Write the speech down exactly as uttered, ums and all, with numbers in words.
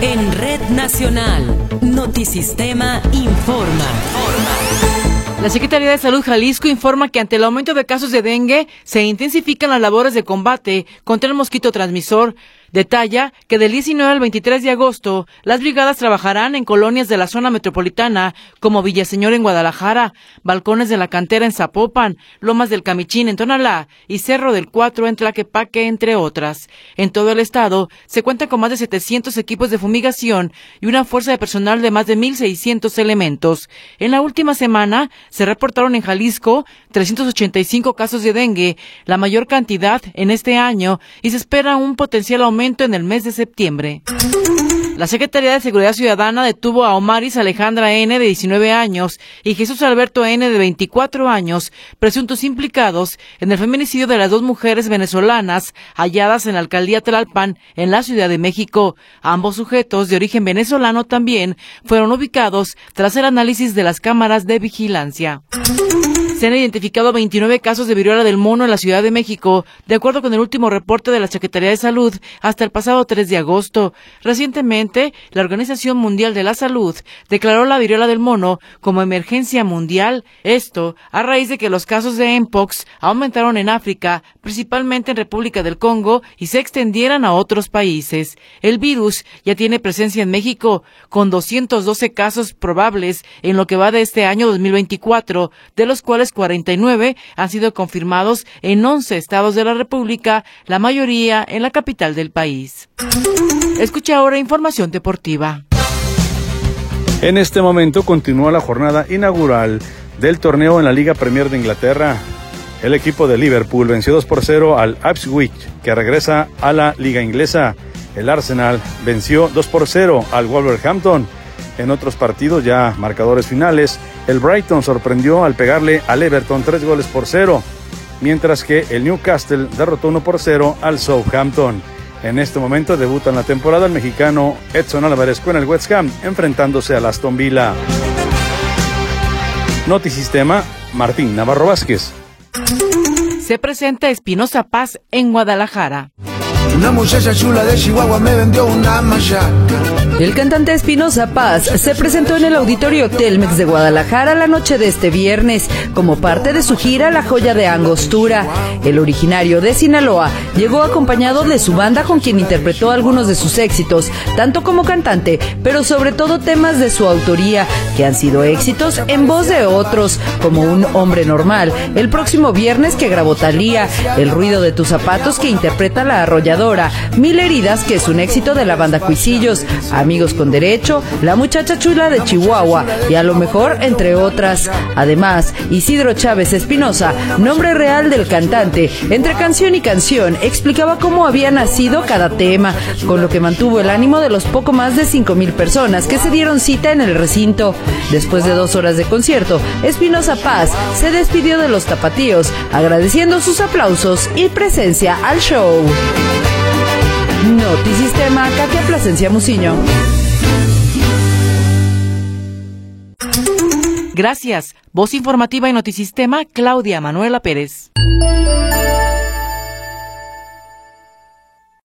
En Red Nacional, Notisistema informa. La Secretaría de Salud Jalisco informa que ante el aumento de casos de dengue se intensifican las labores de combate contra el mosquito transmisor. Detalla que del diecinueve al veintitrés de agosto, las brigadas trabajarán en colonias de la zona metropolitana como Villaseñor en Guadalajara, Balcones de la Cantera en Zapopan, Lomas del Camichín en Tonalá y Cerro del Cuatro en Tlaquepaque, entre otras. En todo el estado se cuenta con más de setecientos equipos de fumigación y una fuerza de personal de más de mil seiscientos elementos. En la última semana se reportaron en Jalisco trescientos ochenta y cinco casos de dengue, la mayor cantidad en este año, y se espera un potencial aumento en el mes de septiembre. La Secretaría de Seguridad Ciudadana detuvo a Omaris Alejandra N., de diecinueve años, y Jesús Alberto N., de veinticuatro años, presuntos implicados en el feminicidio de las dos mujeres venezolanas halladas en la alcaldía Tlalpan, en la Ciudad de México. Ambos sujetos, de origen venezolano también, fueron ubicados tras el análisis de las cámaras de vigilancia. Se han identificado veintinueve casos de viruela del mono en la Ciudad de México, de acuerdo con el último reporte de la Secretaría de Salud hasta el pasado tres de agosto. Recientemente, la Organización Mundial de la Salud declaró la viruela del mono como emergencia mundial. Esto a raíz de que los casos de Mpox aumentaron en África, principalmente en República del Congo, y se extendieran a otros países. El virus ya tiene presencia en México, con doscientos doce casos probables en lo que va de este año dos mil veinticuatro, de los cuales cuarenta y nueve han sido confirmados en once estados de la República, la mayoría en la capital del país. Escucha ahora información deportiva. En este momento continúa la jornada inaugural del torneo en la Liga Premier de Inglaterra. El equipo de Liverpool venció dos por cero al Ipswich, que regresa a la Liga Inglesa. El Arsenal venció dos por cero al Wolverhampton. En otros partidos, ya marcadores finales, el Brighton sorprendió al pegarle al Everton tres goles por cero, mientras que el Newcastle derrotó uno por cero al Southampton. En este momento debuta en la temporada el mexicano Edson Álvarez con el West Ham, enfrentándose al Aston Villa. Notisistema, Martín Navarro Vázquez. Se presenta Espinosa Paz en Guadalajara. Una muchacha chula de Chihuahua me vendió una machaca. El cantante Espinosa Paz se presentó en el Auditorio Telmex de Guadalajara la noche de este viernes como parte de su gira La Joya de Angostura. El originario de Sinaloa llegó acompañado de su banda, con quien interpretó algunos de sus éxitos, tanto como cantante, pero sobre todo temas de su autoría, que han sido éxitos en voz de otros, como Un Hombre Normal, el próximo viernes, que grabó Thalía, El Ruido de Tus Zapatos, que interpreta La Arrolladora, Mil Heridas, que es un éxito de la banda Cuisillos, Amigos con Derecho, La Muchacha Chula de Chihuahua y A lo Mejor, entre otras. Además, Isidro Chávez Espinosa, nombre real del cantante, entre canción y canción explicaba cómo había nacido cada tema, con lo que mantuvo el ánimo de los poco más de cinco mil personas que se dieron cita en el recinto. Después de dos horas de concierto, Espinosa Paz se despidió de los tapatíos, agradeciendo sus aplausos y presencia al show. Notisistema, Katia Plasencia Muciño. Gracias. Voz informativa y Notisistema, Claudia Manuela Pérez.